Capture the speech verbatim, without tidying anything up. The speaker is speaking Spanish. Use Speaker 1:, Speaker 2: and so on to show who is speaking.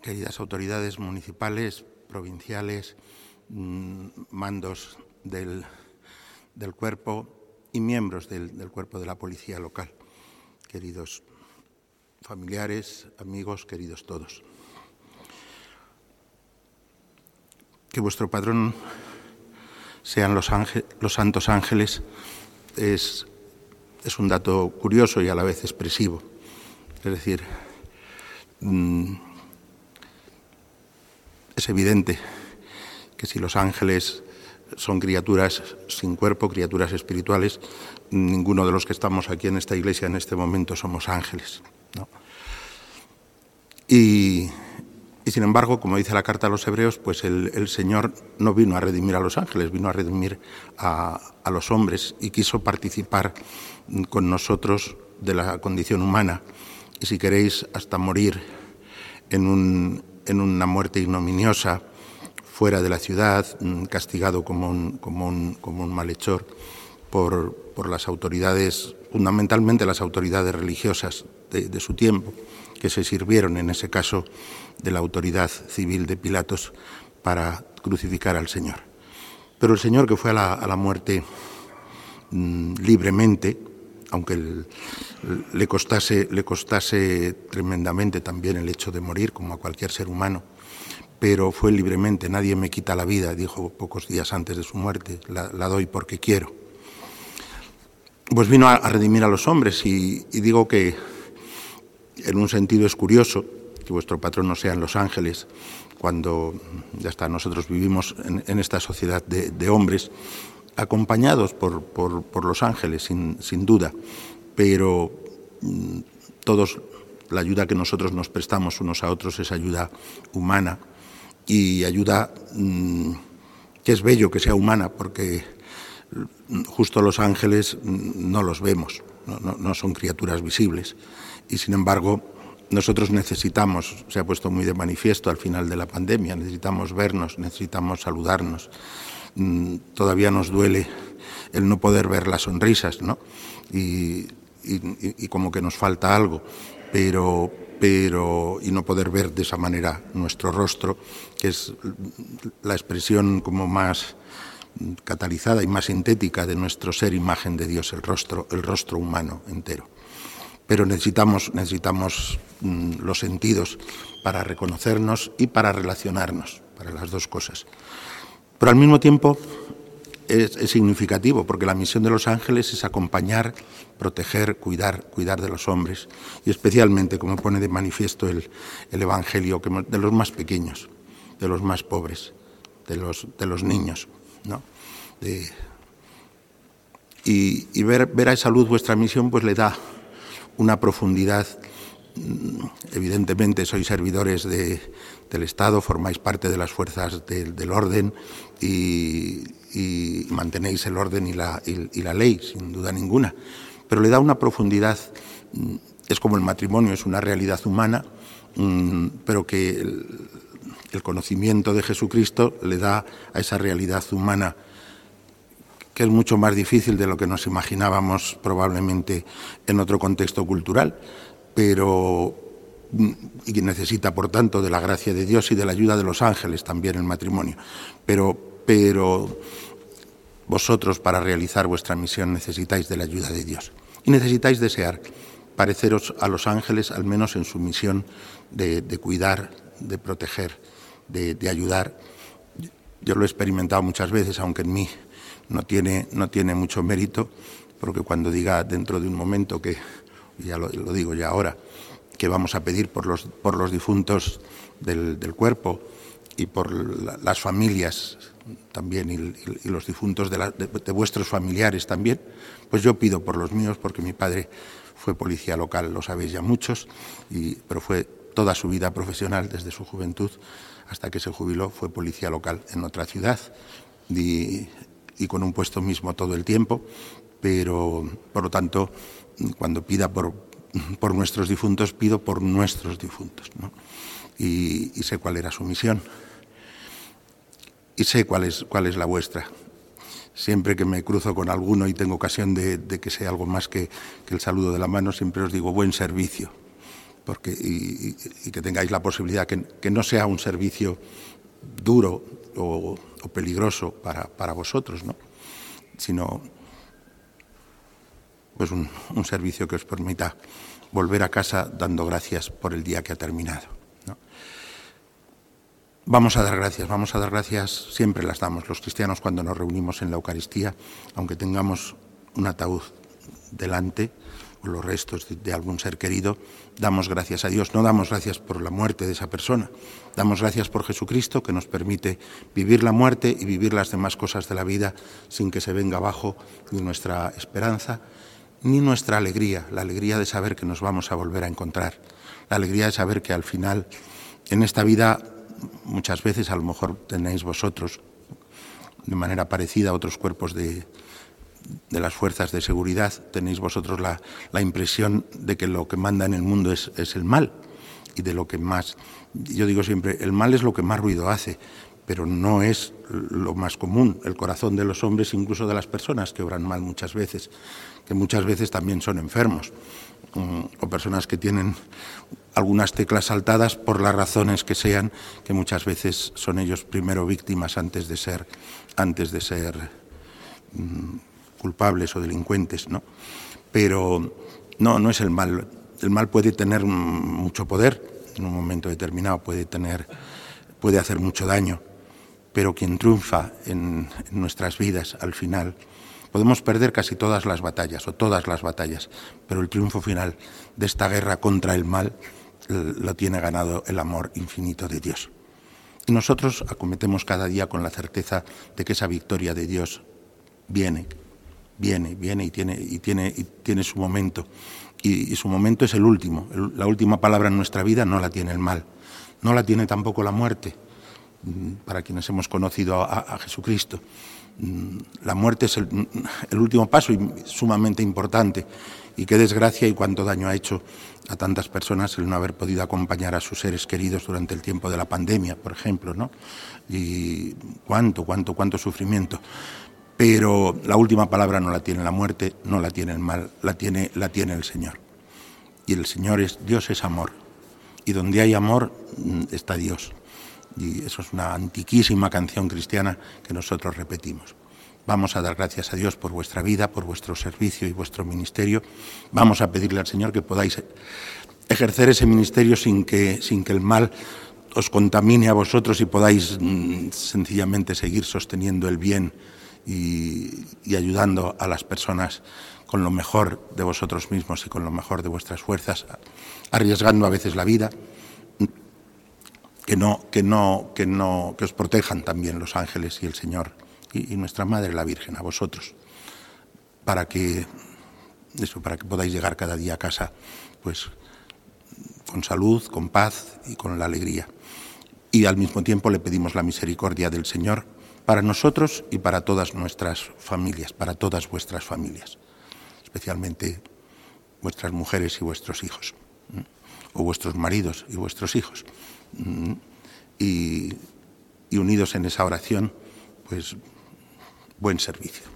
Speaker 1: queridas autoridades municipales, provinciales, mandos del, del cuerpo y miembros del, del cuerpo de la policía local, queridos familiares, amigos, queridos todos. Que vuestro patrón sean los, ángel, los santos ángeles es, es un dato curioso y a la vez expresivo. Es decir, mmm, es evidente que si los ángeles son criaturas sin cuerpo, criaturas espirituales, ninguno de los que estamos aquí en esta iglesia en este momento somos ángeles, ¿no? Y, y sin embargo, como dice la carta a los hebreos, pues el, el Señor no vino a redimir a los ángeles, vino a redimir a, a los hombres y quiso participar con nosotros de la condición humana. Y si queréis, hasta morir en, un, en una muerte ignominiosa, fuera de la ciudad, castigado como un, como un, como un malhechor por, por las autoridades, fundamentalmente las autoridades religiosas de, de su tiempo, que se sirvieron en ese caso de la autoridad civil de Pilatos para crucificar al Señor. Pero el Señor, que fue a la, a la muerte mmm, libremente, aunque el, le, costase, le costase tremendamente también el hecho de morir, como a cualquier ser humano, pero fue libremente. Nadie me quita la vida, dijo pocos días antes de su muerte, la, la doy porque quiero. Pues vino a, a redimir a los hombres y, y digo que en un sentido es curioso que vuestro patrón no sean los ángeles, cuando ya está, nosotros vivimos en, en esta sociedad de, de hombres, acompañados por, por, por los ángeles, sin, sin duda, pero mmm, todos, la ayuda que nosotros nos prestamos unos a otros es ayuda humana, y ayuda mmm, que es bello que sea humana, porque justo los ángeles no los vemos, no, no, no son criaturas visibles, y sin embargo nosotros necesitamos, se ha puesto muy de manifiesto al final de la pandemia, necesitamos vernos, necesitamos saludarnos. Mmm, todavía nos duele el no poder ver las sonrisas, ¿no? Y, y, y como que nos falta algo, pero... pero y no poder ver de esa manera nuestro rostro, que es la expresión como más catalizada y más sintética de nuestro ser imagen de Dios, el rostro, el rostro humano entero. Pero necesitamos, necesitamos mmm, los sentidos para reconocernos y para relacionarnos, para las dos cosas. Pero al mismo tiempo es, es significativo, porque la misión de los ángeles es acompañar, proteger, cuidar, cuidar de los hombres, y especialmente, como pone de manifiesto el, el Evangelio, que de los más pequeños, de los más pobres, de los, de los niños, ¿no? De, y y ver, ver a esa luz vuestra misión pues le da una profundidad. Evidentemente sois servidores de, del Estado, formáis parte de las fuerzas de, del orden y, y mantenéis el orden y la, y, y la ley, sin duda ninguna, pero le da una profundidad. Es como el matrimonio, es una realidad humana, pero que el, el conocimiento de Jesucristo le da a esa realidad humana, que es mucho más difícil de lo que nos imaginábamos probablemente en otro contexto cultural, pero y que necesita, por tanto, de la gracia de Dios y de la ayuda de los ángeles también el matrimonio. Pero, pero vosotros, para realizar vuestra misión, necesitáis de la ayuda de Dios. Y necesitáis desear pareceros a los ángeles, al menos en su misión de, de cuidar, de proteger, de, de ayudar. Yo lo he experimentado muchas veces, aunque en mí no tiene, no tiene mucho mérito, porque cuando diga dentro de un momento que, ya lo, lo digo ya ahora, que vamos a pedir por los, por los difuntos del, del cuerpo y por la, las familias también y, y, y los difuntos de, la, de, de vuestros familiares también, pues yo pido por los míos, porque mi padre fue policía local, lo sabéis ya muchos, y, pero fue toda su vida profesional, desde su juventud hasta que se jubiló, fue policía local en otra ciudad y, y con un puesto mismo todo el tiempo, pero por lo tanto, cuando pida por, por nuestros difuntos, pido por nuestros difuntos, ¿no? Y, y sé cuál era su misión y sé cuál es, cuál es la vuestra. Siempre que me cruzo con alguno y tengo ocasión de, de que sea algo más que, que el saludo de la mano, siempre os digo buen servicio, porque, y, y que tengáis la posibilidad que, que no sea un servicio duro o, o peligroso para, para vosotros, ¿no? Sino pues un, un servicio que os permita volver a casa dando gracias por el día que ha terminado, ¿no? Vamos a dar gracias, vamos a dar gracias, siempre las damos los cristianos cuando nos reunimos en la Eucaristía, aunque tengamos un ataúd delante o los restos de, de algún ser querido, damos gracias a Dios. No damos gracias por la muerte de esa persona, damos gracias por Jesucristo, que nos permite vivir la muerte y vivir las demás cosas de la vida sin que se venga abajo ni nuestra esperanza ni nuestra alegría, la alegría de saber que nos vamos a volver a encontrar, la alegría de saber que al final, en esta vida, muchas veces a lo mejor tenéis vosotros, de manera parecida a otros cuerpos de, de las fuerzas de seguridad, tenéis vosotros la, la impresión de que lo que manda en el mundo es, es el mal, y de lo que más, yo digo siempre, el mal es lo que más ruido hace, pero no es lo más común. El corazón de los hombres, incluso de las personas que obran mal muchas veces, que muchas veces también son enfermos, o personas que tienen algunas teclas saltadas por las razones que sean, que muchas veces son ellos primero víctimas antes de ser, antes de ser um, culpables o delincuentes, ¿no? Pero no, no es el mal. El mal puede tener mucho poder, en un momento determinado puede tener, puede hacer mucho daño, pero quien triunfa en, en nuestras vidas al final, podemos perder casi todas las batallas o todas las batallas, pero el triunfo final de esta guerra contra el mal lo tiene ganado el amor infinito de Dios. Y nosotros acometemos cada día con la certeza de que esa victoria de Dios viene, viene, viene y tiene, y tiene, y tiene su momento. Y, y su momento es el último. El, la última palabra en nuestra vida no la tiene el mal, no la tiene tampoco la muerte, para quienes hemos conocido a, a Jesucristo. La muerte es el, el último paso y sumamente importante, y qué desgracia y cuánto daño ha hecho a tantas personas el no haber podido acompañar a sus seres queridos durante el tiempo de la pandemia, por ejemplo, ¿no? Y cuánto, cuánto, cuánto sufrimiento. Pero la última palabra no la tiene la muerte, no la tiene el mal, la tiene, la tiene el Señor. Y el Señor es, Dios es amor, y donde hay amor está Dios. Y eso es una antiquísima canción cristiana que nosotros repetimos. Vamos a dar gracias a Dios por vuestra vida, por vuestro servicio y vuestro ministerio. Vamos a pedirle al Señor que podáis ejercer ese ministerio sin que, sin que el mal os contamine a vosotros y podáis mmm, sencillamente seguir sosteniendo el bien y, y ayudando a las personas con lo mejor de vosotros mismos y con lo mejor de vuestras fuerzas, arriesgando a veces la vida. Que no, que no, que no, que os protejan también los ángeles y el Señor y, y nuestra Madre la Virgen, a vosotros, para que eso, para que podáis llegar cada día a casa, pues, con salud, con paz y con la alegría. Y al mismo tiempo le pedimos la misericordia del Señor para nosotros y para todas nuestras familias, para todas vuestras familias, especialmente vuestras mujeres y vuestros hijos, ¿eh? O vuestros maridos y vuestros hijos. Y, y unidos en esa oración, pues buen servicio.